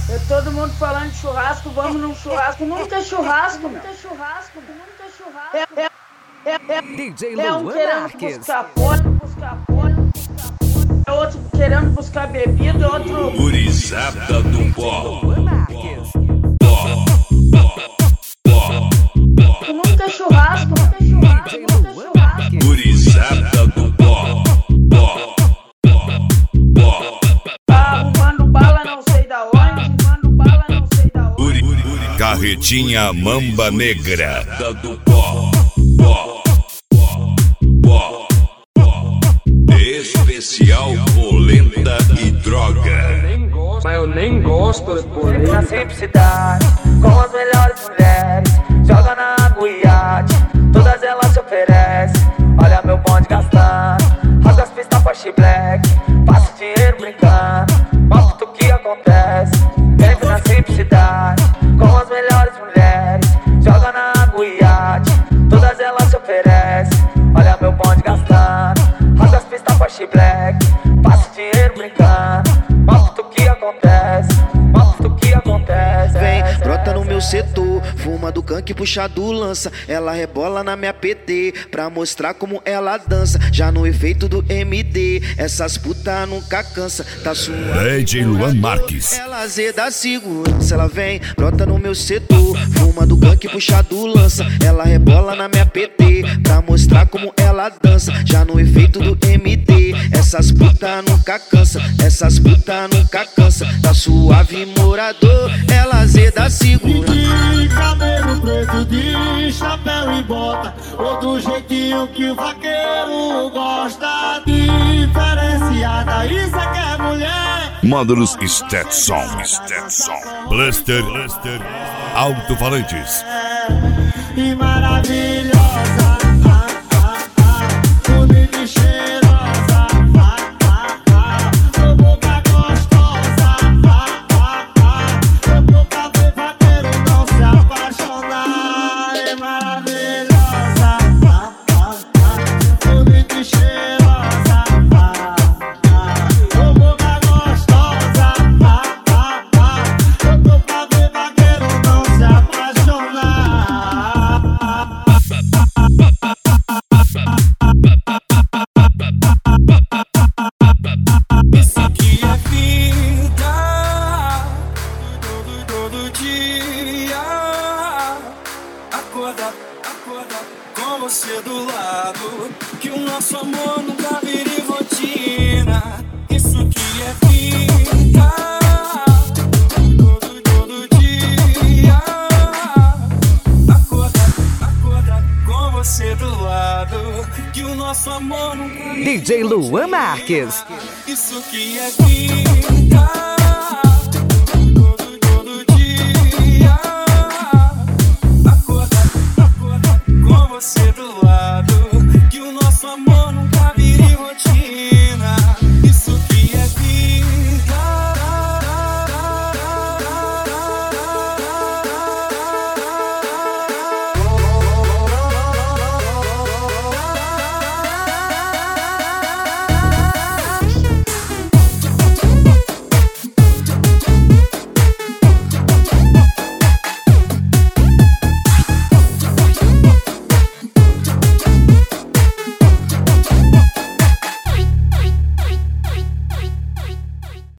É todo mundo falando de churrasco, vamos num churrasco. Nunca é churrasco, nunca é churrasco, nunca é churrasco. DJ É um Luan querendo Marques. buscar fone, é outro querendo buscar bebida, outro... Gurizada do pó. Luan Marques. Nunca é churrasco, nunca é churrasco, DJ nunca é Luan churrasco. Marques. Gurizada do pó. Tá arrumando bala, não sei da onde, arrumando bala, não sei da onde. Carretinha Mamba Negra. Do especial polenta e droga. Mas eu nem gosto de polenta. Na simplicidade, com as melhores mulheres, joga na água e iate, todas elas se oferecem. Olha meu bonde gastando, rasga as pistas pra black, passa o dinheiro brincando, mostra o que acontece. Sempre na simplicidade, com as melhores mulheres, joga na água e iate, todas elas se oferecem. Olha meu bonde gastando, rasga as pistas pra black, passa o dinheiro brincando, mostra o que acontece, mostra o que acontece. Vem, brota no meu setor, fuma do canque, puxa do lança. Ela rebola na minha PT, pra mostrar como ela dança. Já no efeito do MD, essas putas nunca cansa. Tá suave, DJ Luan Marques. ela zeda segurança. Ela vem, brota no meu setor, fuma do canque, puxa do lança. Ela rebola na minha PT, pra mostrar como ela dança. Já no efeito do MD, essas putas nunca cansa. Essas putas nunca cansa. Tá suave, morador, ela zeda segurança. De cabelo preto, de chapéu e bota, ou do jeitinho que o vaqueiro gosta. Diferenciada, isso é que é mulher. Módulos Stetson. Blaster. Alto-falantes. E maravilhosa, bonita e cheirosa, sua boca gostosa, louco pra ver vaqueiro não se apaixonar. É maravilhosa, bonita e cheirosa, sua boca gostosa, louco pra ver vaqueiro não se apaixonar. Isso aqui é vida, todo dia. Acorda com você do lado, que o nosso amor nunca vire rotina. Isso aqui é vida, todo dia. Acorda com você do lado, que o nosso amor nunca vire DJ Luan Marques. Isso que é vida.